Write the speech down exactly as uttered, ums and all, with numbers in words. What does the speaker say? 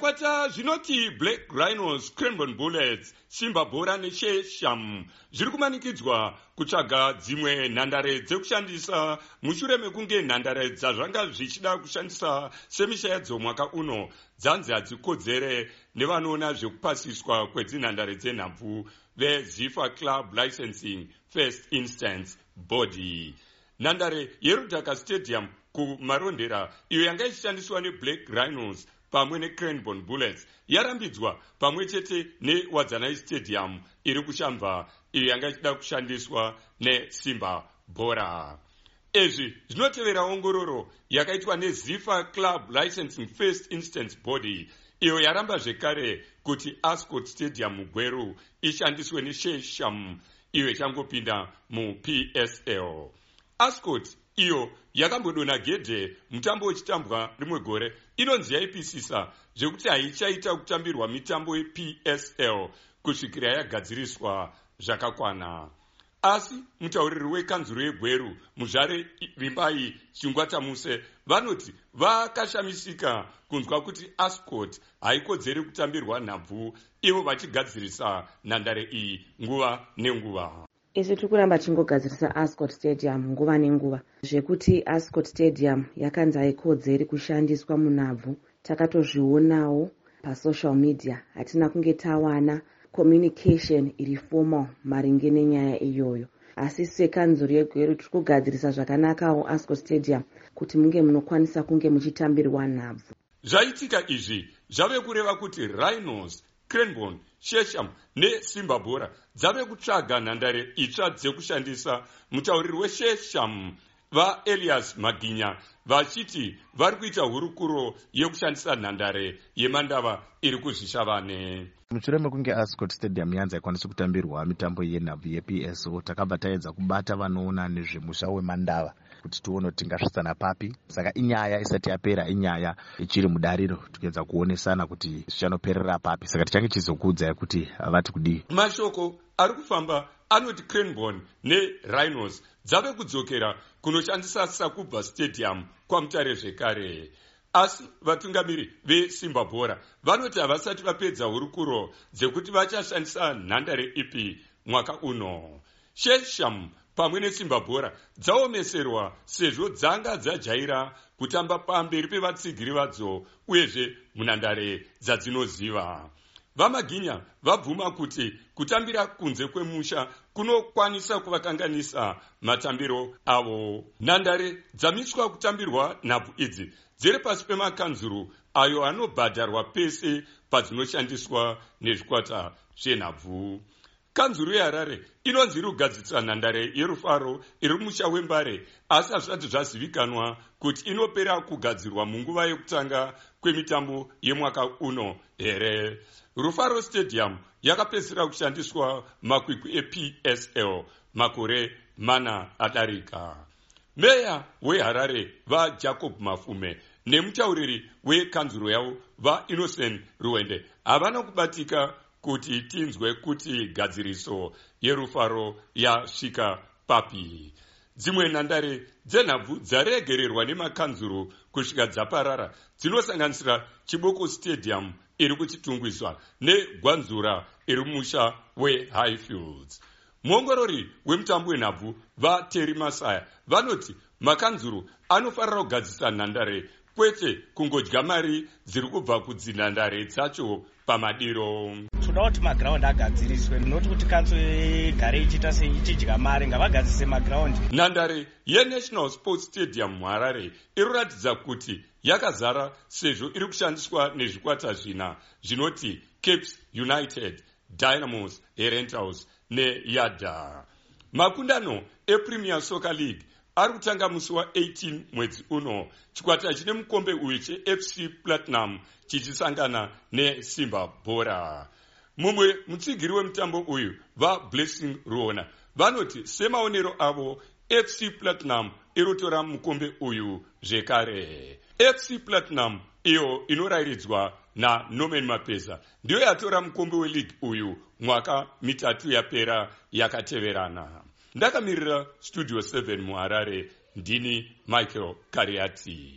Zvikwata zvinoti Black Rhinos, Cranbourne Bullets, Simba Bora neShesham zviri kumanikidzwa kutsvaga dzimwe nhandare dzekushandisa mushure mekunge nhandare dzazvanga zvichida kushandisa semishayadzo mwaka uno dzanzi hadzikodzere nevanoona zvekupasiswa kwedzinhandare dzenhabvu veZifa Club Licensing First Instance Body. Nhandare yeRudhaka Stadium kumarondera iyo yanga ichishandiswa neBlack Rhinos pamwe neCranbourne Bullets yarambidzwa pamwe chete neWadzanai Stadium iri kushamva iyo yanga ichida kushandiswa neSimba Bora. Izvi zvinotevera ongororo yakaitwa neZifa Club Licensing First Instance Body iyo yaramba zvekare kuti Ascot Stadium muGweru ishandiswe neShesham iyo ichangopinda muP S L. Ascot iyo yakambodona gedhe mutambo uchitambwa rimwe gore inonzi yaipisisa zvekuti haichaita kutambirwa mitambo yeP S L kusvikira yagadziriswa zvakakwana. Asi mutauriri wekanzuro yeGweru Muzvare Rimbai Chingwata Muse vanoti vakashamisika kunzwa kuti Ascot haikodzeri kutambirwa nhabvu ivo vachigadzirisa nhandare iyi nguva nenguva. Isi turikuramba tichingogadzirisa Ascot Stadium nguva nenguva zvekuti Ascot Stadium yakanzi haikodzeri kushandiswa munhabvu takatozvionawo pasocial media. Hatina kunge tawana communication iri formal maringe nenyaya iyoyo, asi sekanzuro yeGweru tiri kugadzirisa zvakanakawo Ascot Stadium kuti munge munokwanisa kunge muchitambirwa nhabvu. Zvaitika izvi zvave kureva kuti Rhinos, Cranbourne, Shesham neSimba Bora dzave kutsvaga nhandare itsva dzekushandisa. Mutauriri weShesham vaElias Maginya vachiti vari kuita hurukuro yekushandisa nhandare yemandava iri kuzvishavane. Mushure mekunge Ascot Stadium yanzi haikwanisi kutambirwa mitambo yenhabvu yeP S O takabva taedza kubata vanoona nezvemusha wemandava kuti tione kuti tingasvitsana papi. Saka inyaya isati yapera, inyaya ichiri mudariro, tukiedza kuonesana kuti zvichanoperera papi. Saka tichange chizokuudzai kuti havati kudii. Mashoko ari kufamba anoti Cranbourne neRhinos dzave kudzokera kunoshandisa Sakubva Stadium kwamutare zvekare. Asi vatungamiri veSimba Bora vanoti havasati vapedza hurukuro dzekuti vachashandisa nhandare ipi mwaka uno. Shesham pamwe neSimba Bora dzaomeserwa sezvo dzanga dzajaira kutamba pamberi pevatsigiri vadzo uyezve munhandare dzadzinoziva. Vamaginya vabvuma kuti kutambira kunze kwemusha kunokwanisa kuvakanganisa matambiro avo. Nhandare dzamiswa kutambirwa nhabvu idzi dziri pasi pemakanzuru ayo anobhadharwa pese padzinoshandiswa nezvikwata zvenhabvu. Kanzuru yeHarare inonzi iri kugadzirisa nhandare yeRufaro iri musha wembare, asi hazvisati zvazivikanwa kuti inopera kugadzirwa munguva yekutanga kwemitambo yemwaka uno here. Rufaro Stadium yakapedzisira kushandiswa makwikwi eP S L makore mana adarika. Meya weHarare vaJacob Mafume nemutauriri wekanzuro yavo vaInnocent Ruwende havana kubatika kuti tinzwe kuti gadziriso yeRufaro yasvika papi. Dzimwe nhandare dzenhabvu dzaregererwa nemakanzuro kusvika dzaparara dzinosanganisira Chiboko Stadium iri kuchitungwiswa neGwanzura iri musha weHighfields. Muongorori wemutambo wenhabvu vaTerry Masaya vanoti makanzuro anofanira kugadzirisa nhandare kwete kungodya mari dziri kubva kudzinhandare dzacho pamadiro. Toda kuti maground agadziriswe, noti kuti kanzo igare ichita seichidya mari, ngavagadzise maground. Nhandare yeNational Sports Stadium muHarare inoratidza kuti yakazara sezvo iri kushandiswa nezvikwata zvina zvinoti Caps United, Dynamos, Herentals neYada. Makundano ePremier Soccer League ari kutanga musi wa18 mwedzi uno, chikwata chine mukombe uyu cheF C Platinum chichisangana neSimba Bora. Mumwe mutsigiri wemutambo uyu vaBlessing Ruona vanoti semaonero avo F C Platinum irotora mukombe uyu zvekare. F C Platinum iyo inorayiridzwa naNorman Mapeza ndiyo yatora mukombe weleague uyu mwaka mitatu yapera yakateverana. Ndakamirira Studio seven muHarare, ndini Michael Kariati.